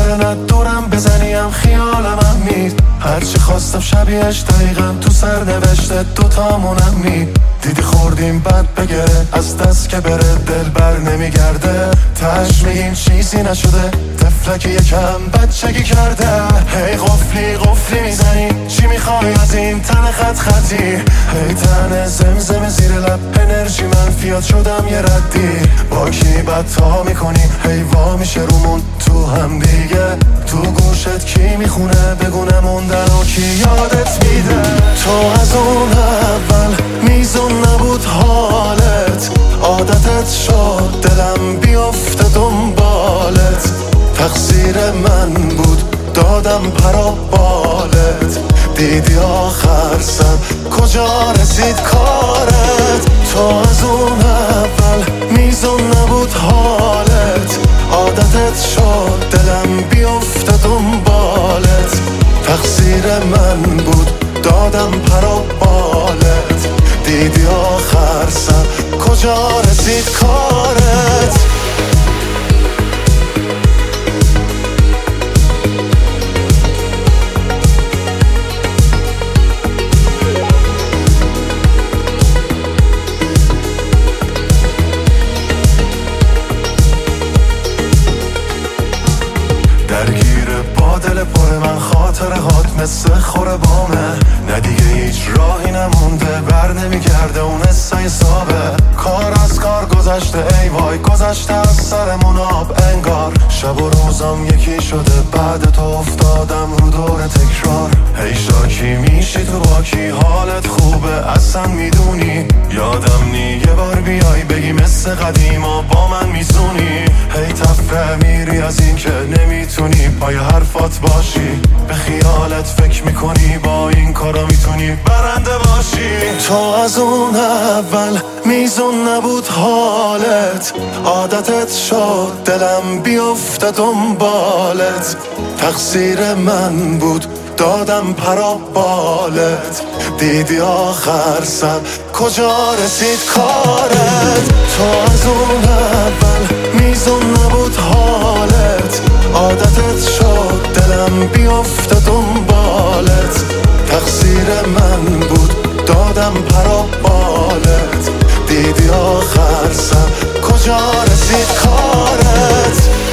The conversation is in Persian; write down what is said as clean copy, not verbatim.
داره نه دورم بزنیم خیالم مید. هرچی خواستم شبیهش دقیقا تو سر نوشته دوتامونم مید. دیدی خوردیم بد بگره از دست که بره دل بر نمیگرده. تش میگیم چیزی نشده طفلک یکم بچگی کرده. هی قفلی قفلی میزنی چی میخوای از این تن خط خطی. هی تن زمزم زیر لب انرژی منفیات شدم یه ردی. با کی بدتا میکنی هی وا میشه رومون تو هم دیگه. تو گوشت کی میخونه بگونه موندن و کی یادت میده. تو از اون اول میزون نبود حالت عادتت شد دلم بیفته دنبالت. تقصیر من بود دادم پرا بالت. دیدی آخر سر کجا رسید کارت. تو از اون اول میزون نبود حالت عادتت شد دلم بیفته دنبالت. تقصیر من بود دادم پرا بالت. دیدی آخر سر کجا رسید کارت. درگیر با دل پر من خاطره هات مثل خوره بامه. نه دیگه هیچ راهی نمونده بر نمیگرده اون حسای صابه. کار از کار گذشته ای وای گذشته از سرمون آب انگار. شب و روزم یکی شده بعد تو افتادم رو دور تکرار. هی شاکی میشی تو با کی حالت خوبه اصلا میدونی. یادم نی یه بار بیای بگی مثل قدیما با من میزونی. هی تفره میری از این که نمیتونی پای حرفات باشی. به خیالت فکر میکنی با این کارا میتونی برنده باشی. تو از اون اول میزون نبود حالت عادتت شد دلم بیفته دنبالت. تقصیر من بود دادم پرا بالت. دیدی آخر سر کجا رسید کارت. تو از اون اول میزون نبود حالت عادتت شد دلم بیفته دنبالت. تقصیر من بود دادم پرا بالت. دیدی آخر سر کجا رسید کارت.